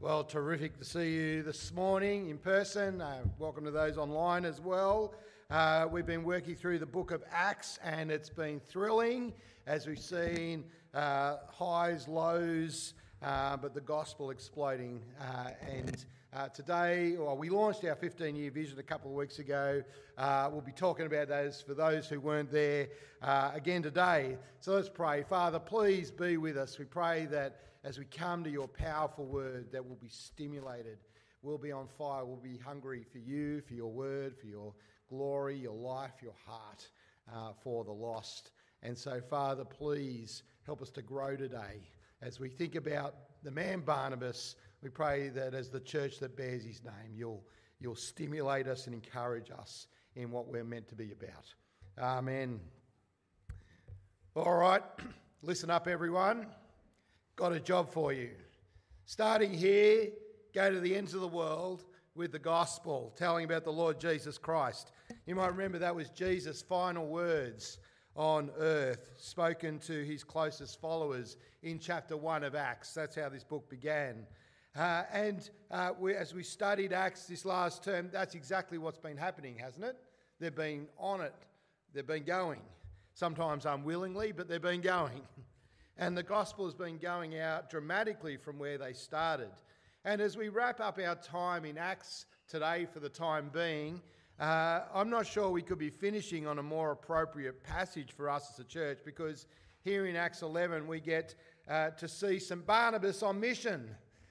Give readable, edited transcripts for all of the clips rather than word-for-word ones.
Well, terrific to see you this morning in person. Welcome to those online as well. We've been working through the book of Acts and it's been thrilling as we've seen highs, lows, but the gospel exploding. Today, we launched our 15-year vision a couple of weeks ago. We'll be talking about those for those who weren't there again today. So let's pray. Father, please be with us. We pray that as we come to your powerful word, that we'll be stimulated. We'll be on fire. We'll be hungry for you, for your word, for your glory, your life, your heart, for the lost. And so, Father, please help us to grow today. As we think about the man Barnabas, we pray that as the church that bears his name, you'll stimulate us and encourage us in what we're meant to be about. Amen. All right, listen up, everyone. Got a job for you. Starting here, go to the ends of the world with the gospel, telling about the Lord Jesus Christ. You might remember that was Jesus' final words on earth, spoken to his closest followers in chapter 1 of Acts. That's how this book began. As we studied Acts this last term, that's exactly what's been happening, hasn't it? They've been on it. They've been going. Sometimes unwillingly, but they've been going. And the gospel has been going out dramatically from where they started. And as we wrap up our time in Acts today for the time being, I'm not sure we could be finishing on a more appropriate passage for us as a church, because here in Acts 11 we get to see St. Barnabas on mission.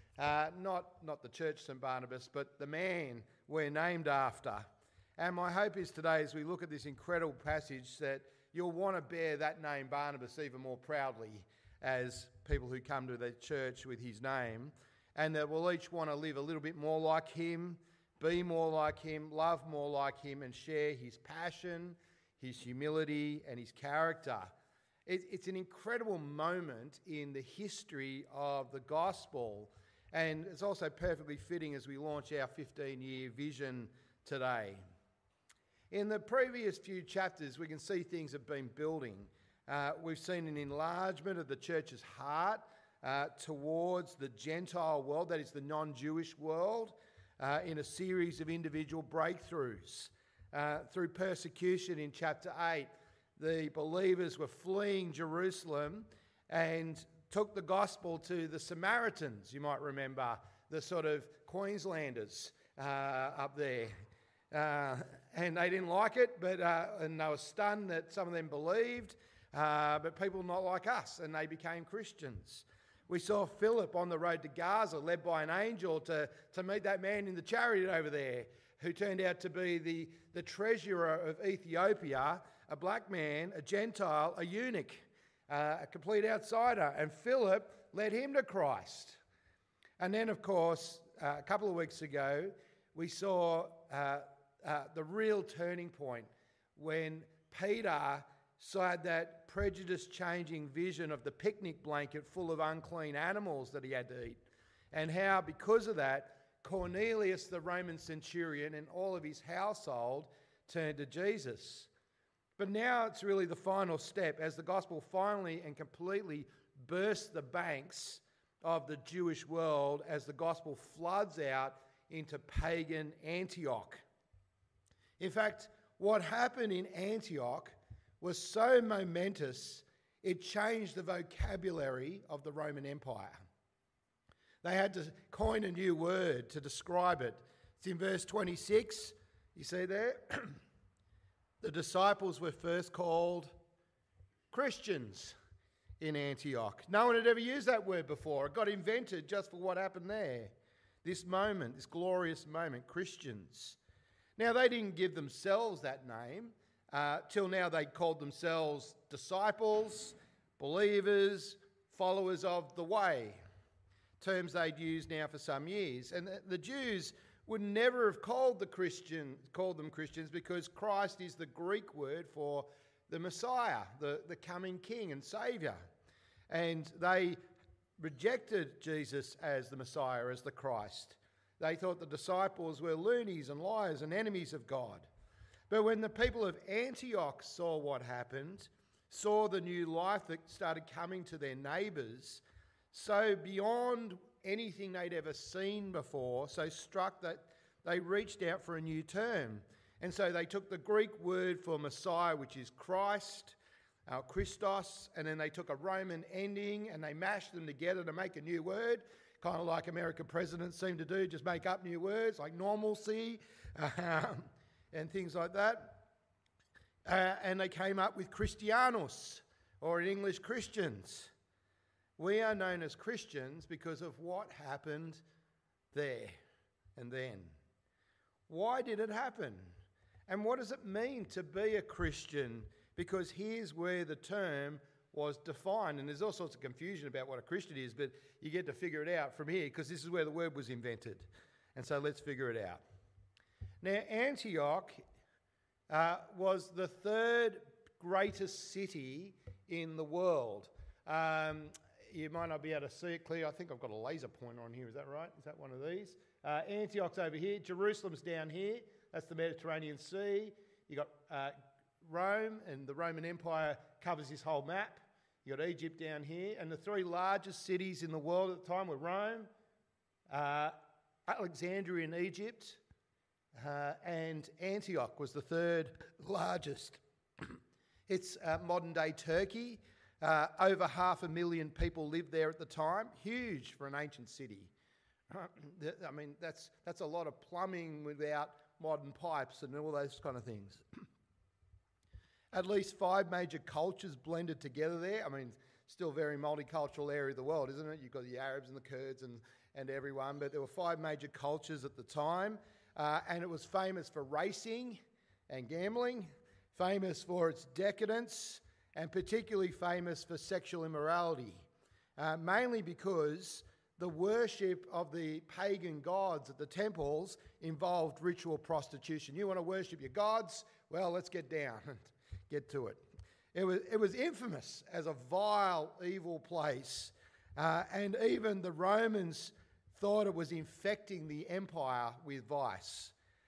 Not the church St. Barnabas, but the man we're named after. And my hope is today, as we look at this incredible passage, that you'll want to bear that name Barnabas even more proudly as people who come to the church with his name, and that we'll each want to live a little bit more like him, be more like him, love more like him, and share his passion, his humility, and his character. It's an incredible moment in the history of the gospel, and it's also perfectly fitting as we launch our 15-year vision today. In the previous few chapters, we can see things have been building. We've seen an enlargement of the church's heart towards the Gentile world, that is the non-Jewish world, in a series of individual breakthroughs. Through persecution in chapter 8, the believers were fleeing Jerusalem and took the gospel to the Samaritans, you might remember, the sort of Queenslanders up there. And they didn't like it, and they were stunned that some of them believed, but people not like us, and they became Christians. We saw Philip on the road to Gaza, led by an angel to meet that man in the chariot over there, who turned out to be the treasurer of Ethiopia, a black man, a Gentile, a eunuch, a complete outsider. And Philip led him to Christ. And then, of course, a couple of weeks ago, we saw the real turning point when Peter saw that prejudice-changing vision of the picnic blanket full of unclean animals that he had to eat, and how, because of that, Cornelius, the Roman centurion, and all of his household turned to Jesus. But now it's really the final step, as the gospel finally and completely bursts the banks of the Jewish world, as the gospel floods out into pagan Antioch. In fact, what happened in Antioch was so momentous, it changed the vocabulary of the Roman Empire. They had to coin a new word to describe it. It's in verse 26, you see there? The disciples were first called Christians in Antioch. No one had ever used that word before. It got invented just for what happened there. This moment, this glorious moment, Christians. Now, they didn't give themselves that name. Till now, they called themselves disciples, believers, followers of the way, terms they'd used now for some years. And the Jews would never have called them Christians, because Christ is the Greek word for the Messiah, the coming King and Saviour. And they rejected Jesus as the Messiah, as the Christ. They thought the disciples were loonies and liars and enemies of God. But when the people of Antioch saw what happened, saw the new life that started coming to their neighbours, so beyond anything they'd ever seen before, so struck that they reached out for a new term. And so they took the Greek word for Messiah, which is Christ, Christos, and then they took a Roman ending and they mashed them together to make a new word, kind of like American presidents seem to do, just make up new words like normalcy and things like that. And they came up with Christianos, or in English, Christians. We are known as Christians because of what happened there and then. Why did it happen? And what does it mean to be a Christian? Because here's where the term was defined. And there's all sorts of confusion about what a Christian is, but you get to figure it out from here because this is where the word was invented. And so let's figure it out. Now, Antioch was the third greatest city in the world. You might not be able to see it clear. I think I've got a laser pointer on here. Is that right? Is that one of these? Antioch's over here. Jerusalem's down here. That's the Mediterranean Sea. You've got Rome, and the Roman Empire covers this whole map. You've got Egypt down here. And the three largest cities in the world at the time were Rome, Alexandria in Egypt, and Antioch was the third largest. It's modern-day Turkey. Over 500,000 people lived there at the time. Huge for an ancient city. I mean, that's a lot of plumbing without modern pipes and all those kind of things. At least 5 major cultures blended together there. I mean, still a very multicultural area of the world, isn't it? You've got the Arabs and the Kurds and everyone, but there were 5 major cultures at the time, and it was famous for racing and gambling, famous for its decadence, and particularly famous for sexual immorality, mainly because the worship of the pagan gods at the temples involved ritual prostitution. You want to worship your gods? Well, let's get down and get to it. It was infamous as a vile, evil place, and even the Romans thought it was infecting the empire with vice.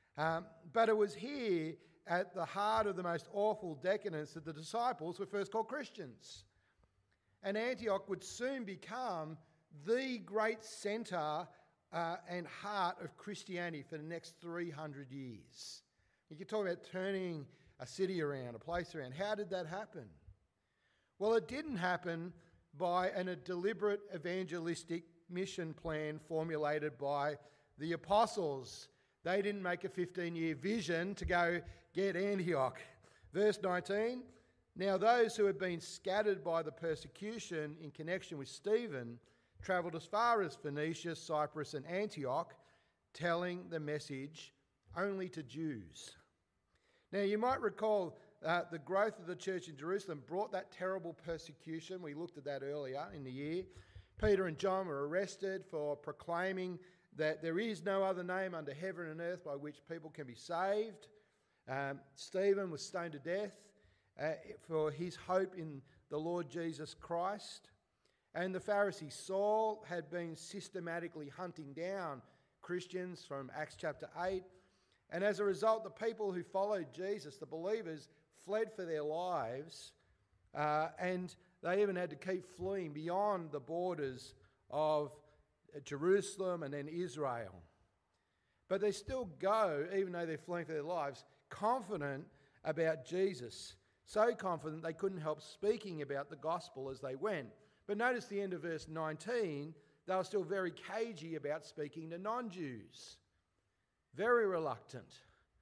But it was here at the heart of the most awful decadence that the disciples were first called Christians. And Antioch would soon become the great centre and heart of Christianity for the next 300 years. You can talk about turning a city around, a place around. How did that happen? Well, it didn't happen by a deliberate evangelistic mission plan formulated by the apostles. They didn't make a 15-year vision to go get Antioch. Verse 19, now those who had been scattered by the persecution in connection with Stephen travelled as far as Phoenicia, Cyprus and Antioch, telling the message only to Jews. Now you might recall the growth of the church in Jerusalem brought that terrible persecution. We looked at that earlier in the year. Peter and John were arrested for proclaiming that there is no other name under heaven and earth by which people can be saved. Stephen was stoned to death for his hope in the Lord Jesus Christ. And the Pharisee Saul had been systematically hunting down Christians from Acts chapter 8. And as a result, the people who followed Jesus, the believers, fled for their lives, and they even had to keep fleeing beyond the borders of Jerusalem and then Israel. But they still go, even though they're fleeing for their lives, confident about Jesus. So confident they couldn't help speaking about the gospel as they went. But notice the end of verse 19, they were still very cagey about speaking to non-Jews. Very reluctant.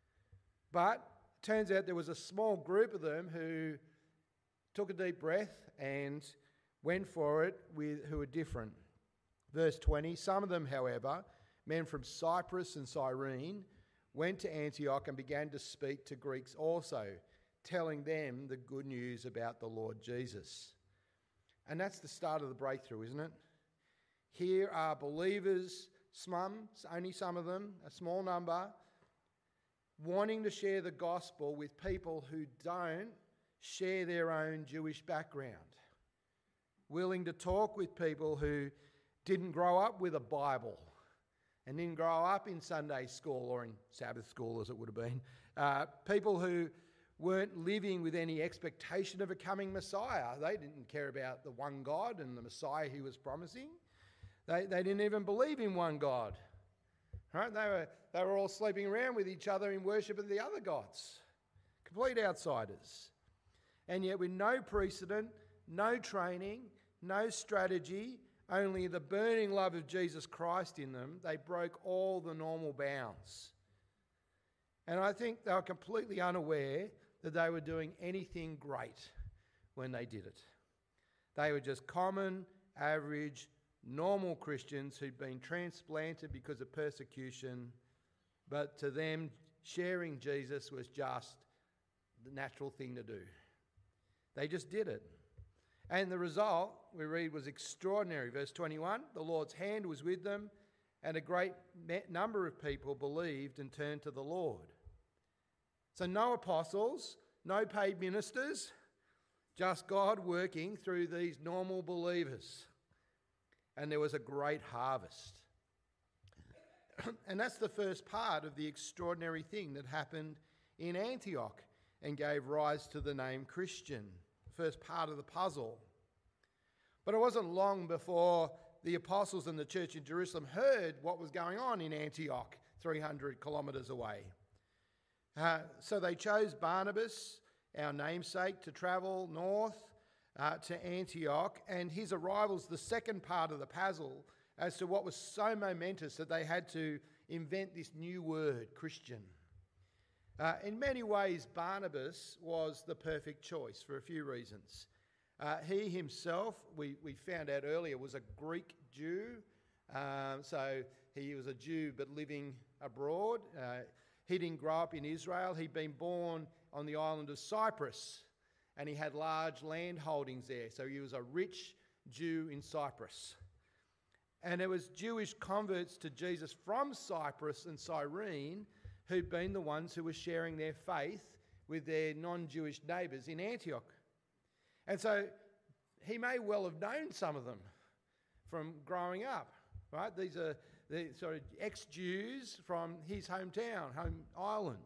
But it turns out there was a small group of them who took a deep breath and went for it who were different. Verse 20, some of them, however, men from Cyprus and Cyrene, went to Antioch and began to speak to Greeks also, telling them the good news about the Lord Jesus. And that's the start of the breakthrough, isn't it? Here are believers, only some of them, a small number, wanting to share the gospel with people who don't share their own Jewish background, willing to talk with people who didn't grow up with a Bible and didn't grow up in Sunday school or in Sabbath school as it would have been, people who weren't living with any expectation of a coming Messiah. They didn't care about the one God and the Messiah he was promising. They didn't even believe in one God. Right? They were all sleeping around with each other in worship of the other gods. Complete outsiders. And yet with no precedent, no training, no strategy, only the burning love of Jesus Christ in them, they broke all the normal bounds. And I think they were completely unaware that they were doing anything great when they did it. They were just common, average, normal Christians who'd been transplanted because of persecution, but to them, sharing Jesus was just the natural thing to do. They just did it. And the result, we read, was extraordinary. Verse 21, the Lord's hand was with them, and a great number of people believed and turned to the Lord. So no apostles, no paid ministers, just God working through these normal believers. And there was a great harvest. And that's the first part of the extraordinary thing that happened in Antioch and gave rise to the name Christian. First part of the puzzle. But it wasn't long before the apostles and the church in Jerusalem heard what was going on in Antioch, 300 kilometres away. So they chose Barnabas, our namesake, to travel north to Antioch, and his arrival's the second part of the puzzle as to what was so momentous that they had to invent this new word, Christian. In many ways, Barnabas was the perfect choice for a few reasons. He himself, we found out earlier, was a Greek Jew. So he was a Jew but living abroad. He didn't grow up in Israel. He'd been born on the island of Cyprus, and he had large land holdings there. So he was a rich Jew in Cyprus. And it was Jewish converts to Jesus from Cyprus and Cyrene who'd been the ones who were sharing their faith with their non-Jewish neighbours in Antioch. And so he may well have known some of them from growing up, right? These are the sort of ex-Jews from his hometown, home island.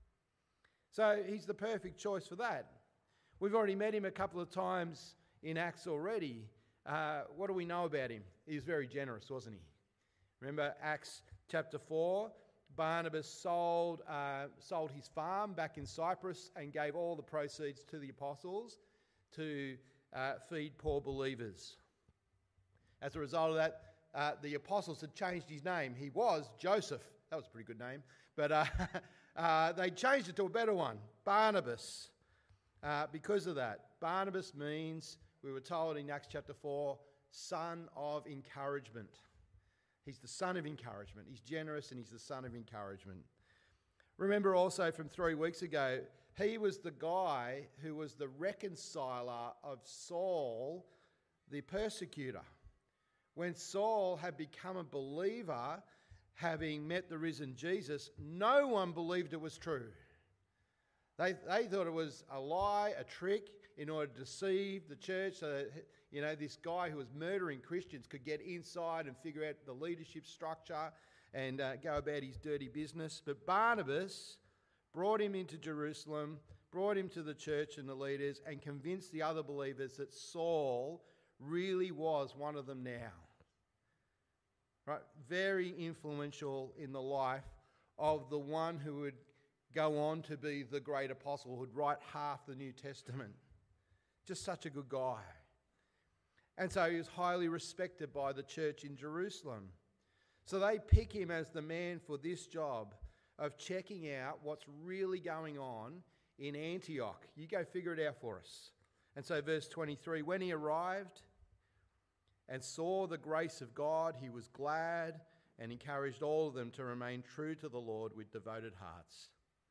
So he's the perfect choice for that. We've already met him a couple of times in Acts already. What do we know about him? He was very generous, wasn't he? Remember Acts chapter 4? Barnabas sold his farm back in Cyprus and gave all the proceeds to the apostles to feed poor believers. As a result of that, the apostles had changed his name. He was Joseph. That was a pretty good name. But they changed it to a better one, Barnabas. Because of that, Barnabas means, we were told in Acts chapter 4, son of encouragement. He's the son of encouragement. He's generous and he's the son of encouragement. Remember also from 3 weeks ago, he was the guy who was the reconciler of Saul, the persecutor. When Saul had become a believer, having met the risen Jesus, no one believed it was true. They thought it was a lie, a trick, in order to deceive the church so that, this guy who was murdering Christians could get inside and figure out the leadership structure and go about his dirty business. But Barnabas brought him into Jerusalem, brought him to the church and the leaders, and convinced the other believers that Saul really was one of them now. Right? Very influential in the life of the one who would go on to be the great apostle, who'd write half the New Testament. Just such a good guy. And so he was highly respected by the church in Jerusalem. So they pick him as the man for this job of checking out what's really going on in Antioch. You go figure it out for us. And so verse 23, when he arrived and saw the grace of God, he was glad and encouraged all of them to remain true to the Lord with devoted hearts.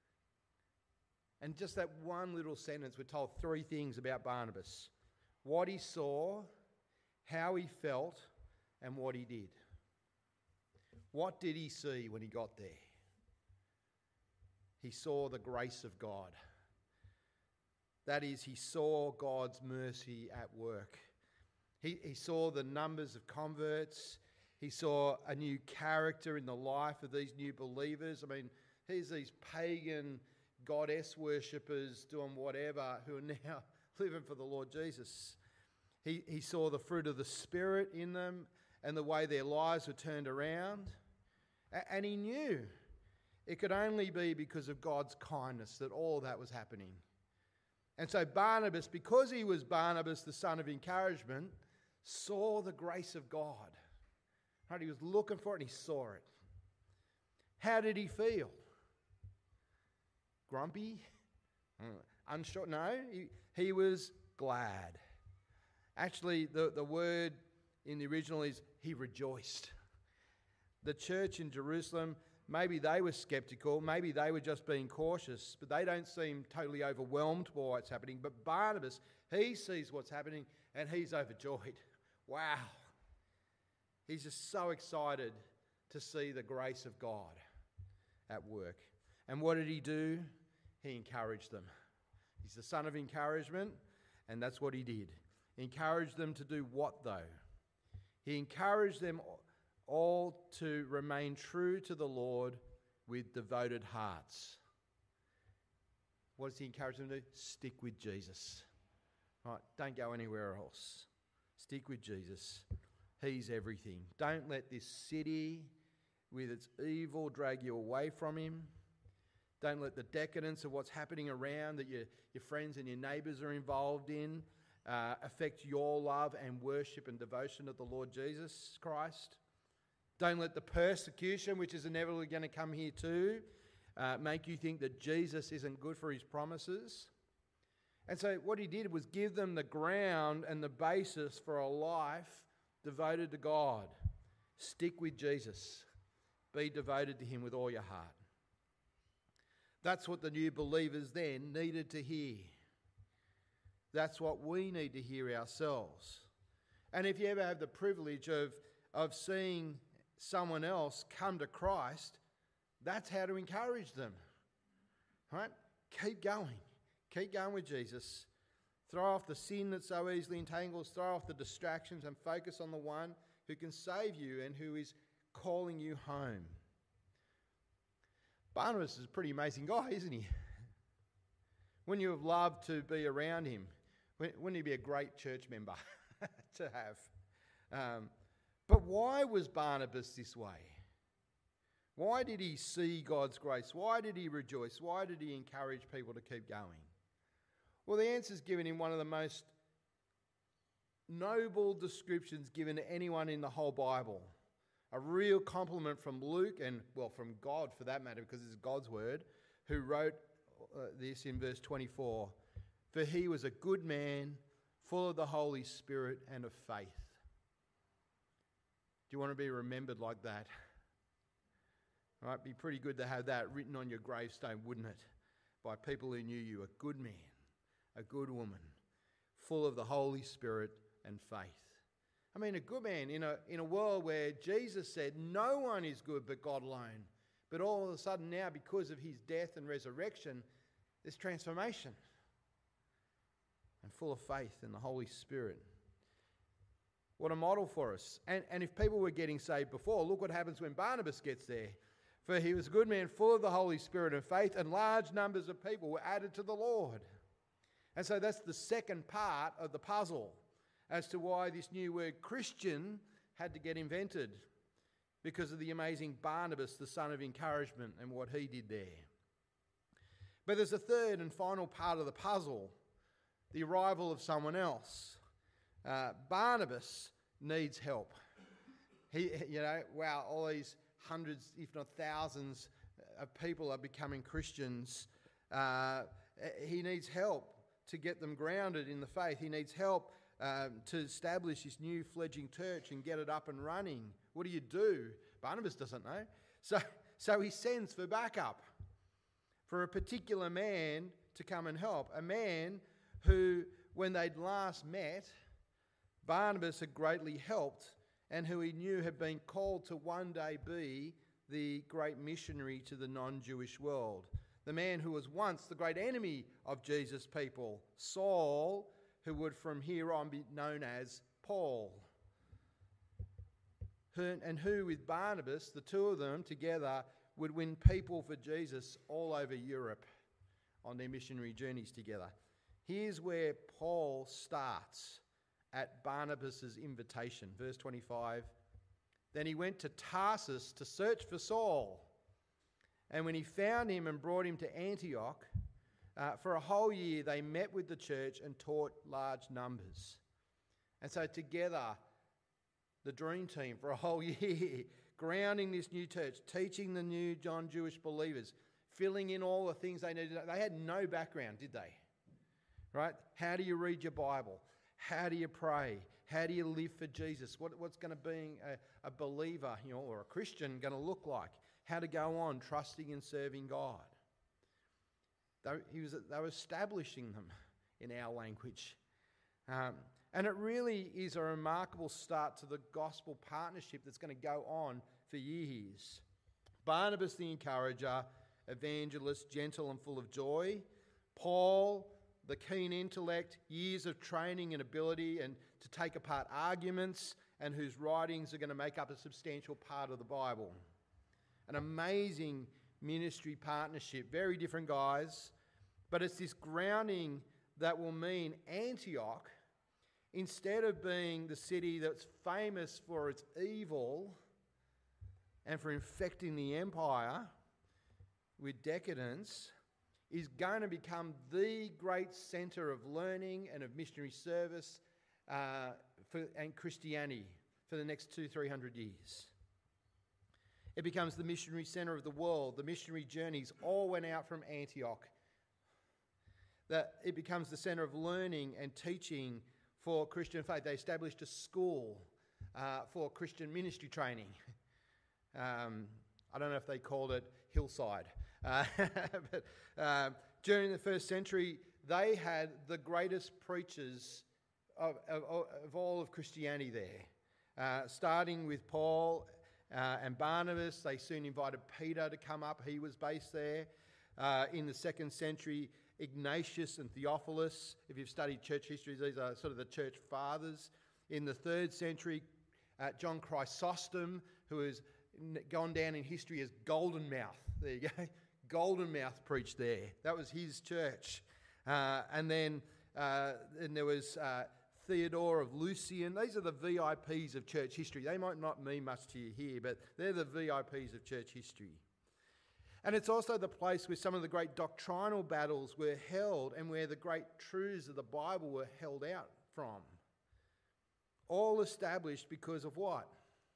And just that one little sentence, we're told 3 things about Barnabas. What he saw, how he felt, and what he did. What did he see when he got there? He saw the grace of God. That is, he saw God's mercy at work. He saw the numbers of converts. He saw a new character in the life of these new believers. I mean, here's these pagan goddess worshippers doing whatever who are now living for the Lord Jesus. He saw the fruit of the Spirit in them and the way their lives were turned around. And he knew it could only be because of God's kindness that all that was happening. And so Barnabas, because he was Barnabas, the son of encouragement, saw the grace of God. Right? He was looking for it and he saw it. How did he feel? Grumpy? Unsure? No, he was glad. Actually, the word in the original is he rejoiced. The church in Jerusalem, maybe they were skeptical, maybe they were just being cautious, but they don't seem totally overwhelmed by what's happening. But Barnabas, he sees what's happening and he's overjoyed. Wow. He's just so excited to see the grace of God at work. And what did he do? He encouraged them. He's the son of encouragement, and that's what he did. He encouraged them to do what, though? He encouraged them all to remain true to the Lord with devoted hearts. What does he encourage them to do? Stick with Jesus. Right? Don't go anywhere else. Stick with Jesus. He's everything. Don't let this city with its evil drag you away from him. Don't let the decadence of what's happening around that your friends and your neighbours are involved in affect your love and worship and devotion of the Lord Jesus Christ. Don't let the persecution, which is inevitably going to come here too, make you think that Jesus isn't good for his promises. And so what he did was give them the ground and the basis for a life devoted to God. Stick with Jesus. Be devoted to him with all your heart. That's what the new believers then needed to hear. That's what we need to hear ourselves. And if you ever have the privilege of seeing someone else come to Christ, that's how to encourage them. Right? Keep going. Keep going with Jesus. Throw off the sin that so easily entangles. Throw off the distractions and focus on the one who can save you and who is calling you home. Barnabas is a pretty amazing guy, isn't he? Wouldn't you have loved to be around him? Wouldn't he be a great church member to have? But why was Barnabas this way? Why did he see God's grace? Why did he rejoice? Why did he encourage people to keep going? Well, the answer is given in one of the most noble descriptions given to anyone in the whole Bible. A real compliment from Luke and, well, from God for that matter, because it's God's word, who wrote this in verse 24. For he was a good man, full of the Holy Spirit and of faith. Do you want to be remembered like that? All right, be pretty good to have that written on your gravestone, wouldn't it? By people who knew you, a good man, a good woman, full of the Holy Spirit and faith. I mean, a good man in a world where Jesus said no one is good but God alone. But all of a sudden now, because of his death and resurrection, there's transformation. And full of faith in the Holy Spirit. What a model for us. And if people were getting saved before, look what happens when Barnabas gets there. For he was a good man, full of the Holy Spirit and faith, and large numbers of people were added to the Lord. And so that's the second part of the puzzle as to why this new word Christian had to get invented, because of the amazing Barnabas, the son of encouragement, and what he did there. But there's a third and final part of the puzzle, the arrival of someone else. Barnabas needs help. All these hundreds, if not thousands, of people are becoming Christians. He needs help to get them grounded in the faith. He needs help to establish this new fledgling church and get it up and running. What do? Barnabas doesn't know. So he sends for backup, for a particular man to come and help. A man who, when they'd last met, Barnabas had greatly helped, and who he knew had been called to one day be the great missionary to the non-Jewish world. The man who was once the great enemy of Jesus' people, Saul, who would from here on be known as Paul. And who, with Barnabas, the two of them together, would win people for Jesus all over Europe on their missionary journeys together. Here's where Paul starts, at Barnabas' invitation. Verse 25, Then he went to Tarsus to search for Saul. And when he found him and brought him to Antioch, for a whole year they met with the church and taught large numbers. And so together, the dream team for a whole year, grounding this new church, teaching the new non-Jewish believers, filling in all the things they needed. They had no background, did they? Right? How do you read your Bible? How do you pray? How do you live for Jesus? What's going to be a believer, or a Christian going to look like? How to go on trusting and serving God. They were establishing them in our language. And it really is a remarkable start to the gospel partnership that's going to go on for years. Barnabas the encourager, evangelist, gentle and full of joy. Paul, the keen intellect, years of training and ability and to take apart arguments, and whose writings are going to make up a substantial part of the Bible. An amazing ministry partnership, very different guys, but it's this grounding that will mean Antioch, instead of being the city that's famous for its evil and for infecting the empire with decadence, is going to become the great centre of learning and of missionary service and Christianity for the next 200-300 years. It becomes the missionary centre of the world. The missionary journeys all went out from Antioch. That it becomes the centre of learning and teaching for Christian faith. They established a school for Christian ministry training. I don't know if they called it Hillside. But during the first century, they had the greatest preachers of all of Christianity there. Starting with Paul and Barnabas, they soon invited Peter to come up. He was based there. In the second century, Ignatius and Theophilus. If you've studied church history, these are sort of the church fathers. In the third century, John Chrysostom, who has gone down in history as Golden Mouth. There you go. Golden Mouth preached there. That was his church. And then there was Theodore of Lucian. These are the VIPs of church history. They might not mean much to you here, but they're the VIPs of church history. And it's also the place where some of the great doctrinal battles were held and where the great truths of the Bible were held out from. All established because of what?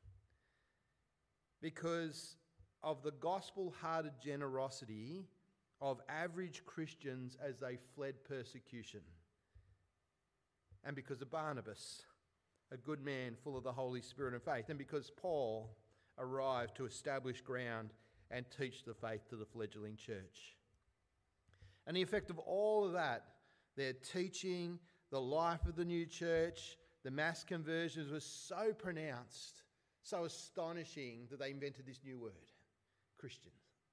Because of the gospel-hearted generosity of average Christians as they fled persecution. And because of Barnabas, a good man full of the Holy Spirit and faith. And because Paul arrived to establish ground and teach the faith to the fledgling church. And the effect of all of that, their teaching, the life of the new church, the mass conversions was so pronounced, so astonishing that they invented this new word, Christian.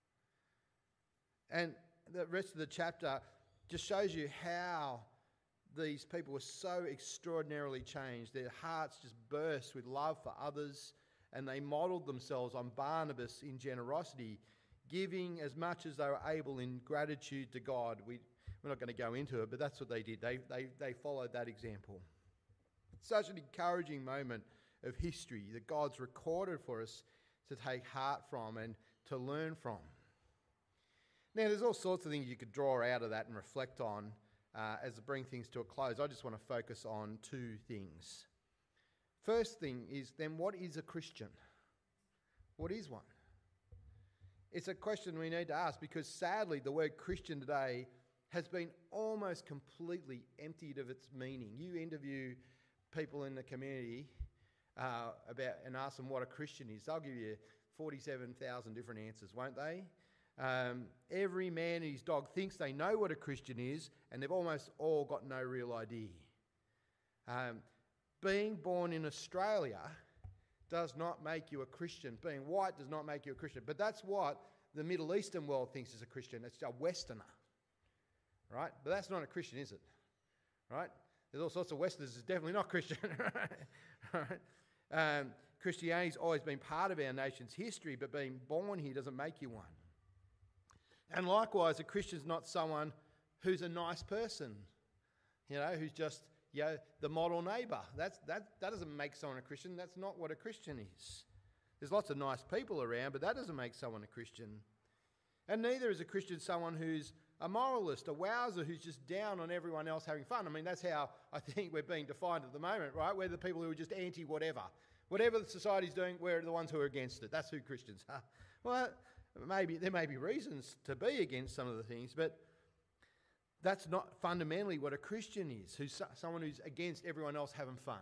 And the rest of the chapter just shows you how these people were so extraordinarily changed. Their hearts just burst with love for others, and they modelled themselves on Barnabas in generosity, giving as much as they were able in gratitude to God. We're not going to go into it, but that's what they did. They followed that example. It's such an encouraging moment of history that God's recorded for us to take heart from and to learn from. Now, there's all sorts of things you could draw out of that and reflect on as I bring things to a close. I just want to focus on two things. First thing is, then, what is a Christian? What is one? It's a question we need to ask because, sadly, the word Christian today has been almost completely emptied of its meaning. You interview people in the community and ask them what a Christian is. They'll give you 47,000 different answers, won't they? Every man and his dog thinks they know what a Christian is, and they've almost all got no real idea. Being born in Australia does not make you a Christian. Being white does not make you a Christian. But that's what the Middle Eastern world thinks is a Christian. It's a Westerner, right? But that's not a Christian, is it? Right? There's all sorts of Westerners who's definitely not Christian, right? Christianity's always been part of our nation's history, but being born here doesn't make you one. And likewise, a Christian's not someone who's a nice person, who's just the model neighbour. That doesn't make someone a Christian. That's not what a Christian is. There's lots of nice people around, but that doesn't make someone a Christian. And neither is a Christian someone who's a moralist, a wowser who's just down on everyone else having fun. I mean, that's how I think we're being defined at the moment, right? We're the people who are just anti-whatever. Whatever the society's doing, we're the ones who are against it. That's who Christians are. Well, there may be reasons to be against some of the things, but that's not fundamentally what a Christian is, who's someone who's against everyone else having fun.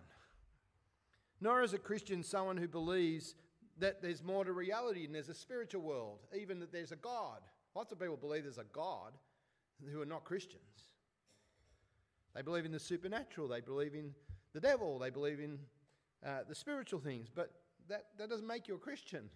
Nor is a Christian someone who believes that there's more to reality and there's a spiritual world, even that there's a God. Lots of people believe there's a God who are not Christians. They believe in the supernatural, they believe in the devil, they believe in the spiritual things, but that doesn't make you a Christian.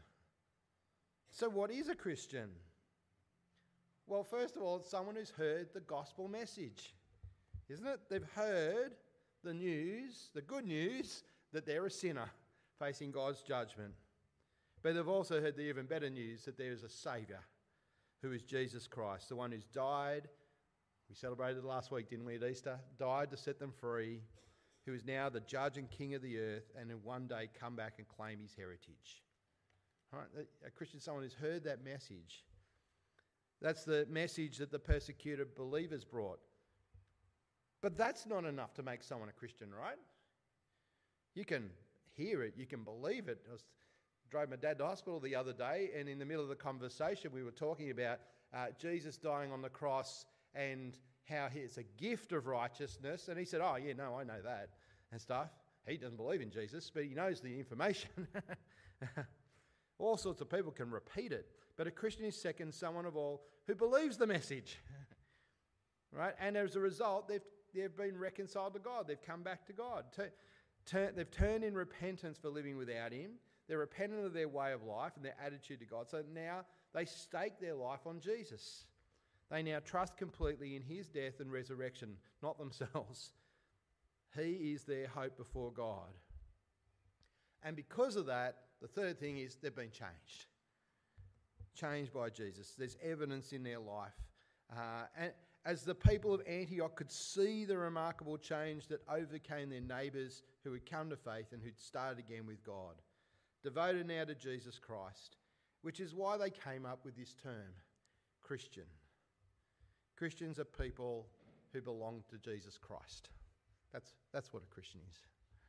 So what is a Christian? Well, first of all, it's someone who's heard the gospel message, isn't it? They've heard the news, the good news, that they're a sinner facing God's judgment. But they've also heard the even better news that there is a Saviour who is Jesus Christ, the one who's died. We celebrated last week, didn't we, at Easter? Died to set them free, who is now the judge and king of the earth, and will one day come back and claim his heritage. All right, a Christian, someone who's heard that message. That's the message that the persecuted believers brought. But that's not enough to make someone a Christian, right? You can hear it, you can believe it. I drove my dad to hospital the other day, and in the middle of the conversation we were talking about Jesus dying on the cross and how it's a gift of righteousness. And he said, oh yeah, no, I know that and stuff. He doesn't believe in Jesus, but he knows the information. All sorts of people can repeat it. But a Christian is second, someone of all who believes the message. Right? And as a result, they've been reconciled to God. They've come back to God. They've turned in repentance for living without him. They're repentant of their way of life and their attitude to God. So now they stake their life on Jesus. They now trust completely in his death and resurrection, not themselves. He is their hope before God. And because of that, the third thing is they've been changed. Changed by Jesus. There's evidence in their life. And as the people of Antioch could see the remarkable change that overcame their neighbours who had come to faith and who'd started again with God. Devoted now to Jesus Christ, which is why they came up with this term, Christian. Christians are people who belong to Jesus Christ. That's what a Christian is.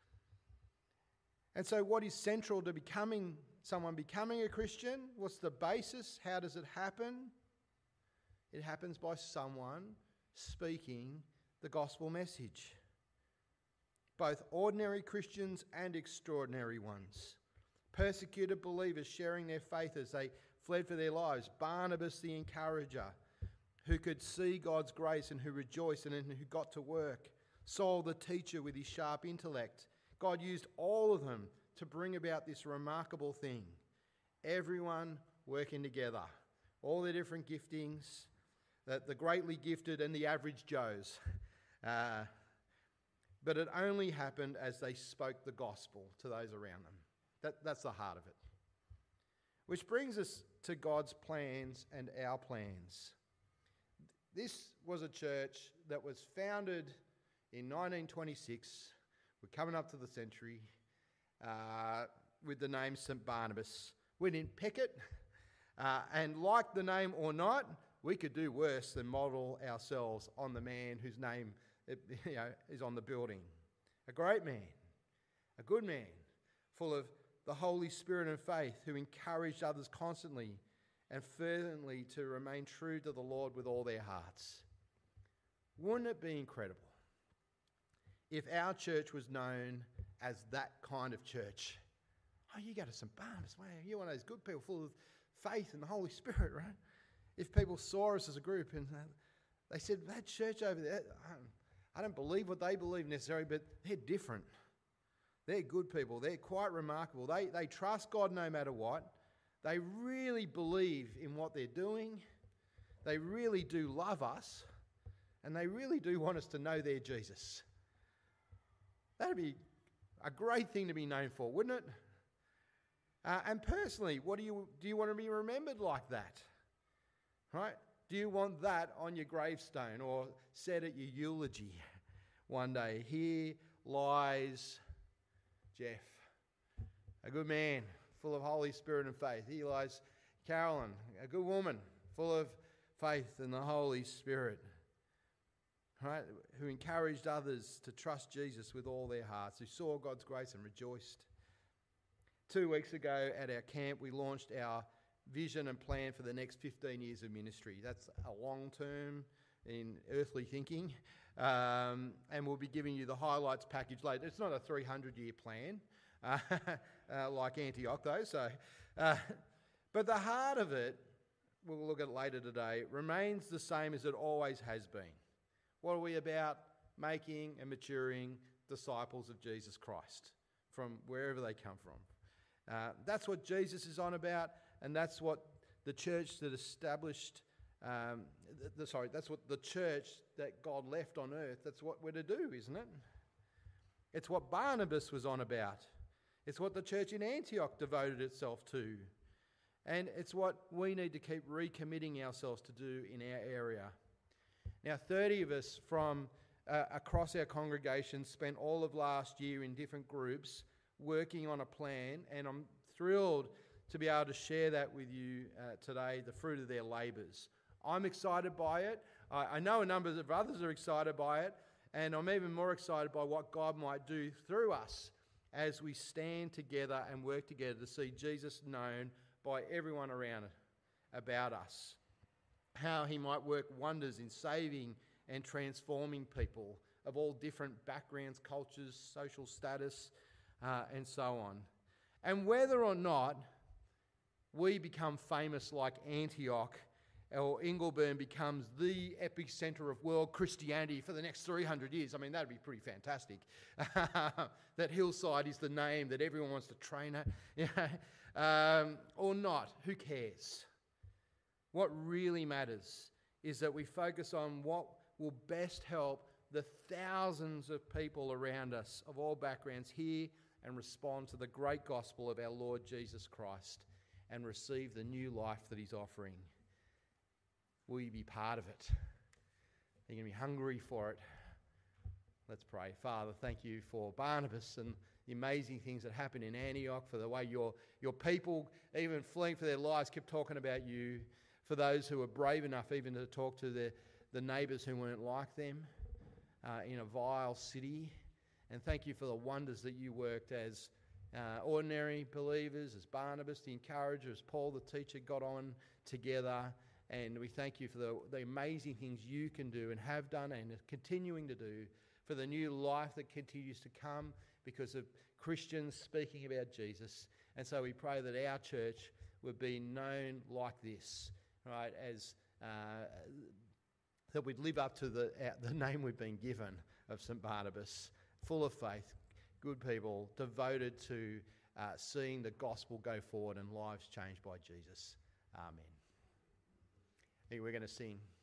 And so what is central to someone becoming a Christian? What's the basis? How does it happen? It happens by someone speaking the gospel message. Both ordinary Christians and extraordinary ones. Persecuted believers sharing their faith as they fled for their lives. Barnabas the encourager, who could see God's grace and who rejoiced and who got to work. Saul the teacher with his sharp intellect. God used all of them to bring about this remarkable thing. Everyone working together. All their different giftings. The greatly gifted and the average Joes. But it only happened as they spoke the gospel to those around them. That's the heart of it. Which brings us to God's plans and our plans. This was a church that was founded in 1926. We're coming up to the century with the name St. Barnabas. We didn't pick it. And like the name or not, we could do worse than model ourselves on the man whose name is on the building. A great man, a good man, full of the Holy Spirit and faith, who encouraged others constantly and fervently to remain true to the Lord with all their hearts. Wouldn't it be incredible if our church was known as that kind of church? Oh, you go to St. Barnabas, wow, you're one of those good people full of faith and the Holy Spirit, right? If people saw us as a group and they said, that church over there, I don't believe what they believe necessarily, but they're different. They're good people. They're quite remarkable. They trust God no matter what. They really believe in what they're doing. They really do love us. And they really do want us to know their Jesus. That'd be a great thing to be known for, wouldn't it? And personally, do you want to be remembered like that? Right? Do you want that on your gravestone or said at your eulogy one day? Here lies Jeff, a good man, full of Holy Spirit and faith. Here lies Carolyn, a good woman, full of faith in the Holy Spirit, right? Who encouraged others to trust Jesus with all their hearts, who saw God's grace and rejoiced. 2 weeks ago at our camp, we launched our vision and plan for the next 15 years of ministry. That's a long term in earthly thinking. And we'll be giving you the highlights package later. It's not a 300-year plan like Antioch, though. But the heart of it, we'll look at later today, remains the same as it always has been. What are we about? Making and maturing disciples of Jesus Christ from wherever they come from. That's what Jesus is on about, and that's what the church that established, that's what the church that God left on earth, that's what we're to do, isn't it? It's what Barnabas was on about. It's what the church in Antioch devoted itself to. And it's what we need to keep recommitting ourselves to do in our area. Now, 30 of us from across our congregation spent all of last year in different groups working on a plan, and I'm thrilled to be able to share that with you today, the fruit of their labours. I'm excited by it. I know a number of others are excited by it, and I'm even more excited by what God might do through us as we stand together and work together to see Jesus known by everyone around about us. How he might work wonders in saving and transforming people of all different backgrounds, cultures, social status, and so on. And whether or not we become famous like Antioch, or Ingleburn becomes the epicentre of world Christianity for the next 300 years. I mean, that'd be pretty fantastic. That Hillside is the name that everyone wants to train at. Or not, who cares? What really matters is that we focus on what will best help the thousands of people around us of all backgrounds hear and respond to the great gospel of our Lord Jesus Christ and receive the new life that he's offering. Will you be part of it? Are you going to be hungry for it? Let's pray. Father, thank you for Barnabas and the amazing things that happened in Antioch, for the way your people, even fleeing for their lives, kept talking about you, for those who were brave enough even to talk to the neighbours who weren't like them in a vile city. And thank you for the wonders that you worked as ordinary believers, as Barnabas, the encourager, as Paul, the teacher, got on together. And we thank you for the amazing things you can do and have done and are continuing to do, for the new life that continues to come because of Christians speaking about Jesus. And so we pray that our church would be known like this, right? As that we'd live up to the name we've been given of St. Barnabas, full of faith, good people, devoted to seeing the gospel go forward and lives changed by Jesus. Amen. I think we're going to sing.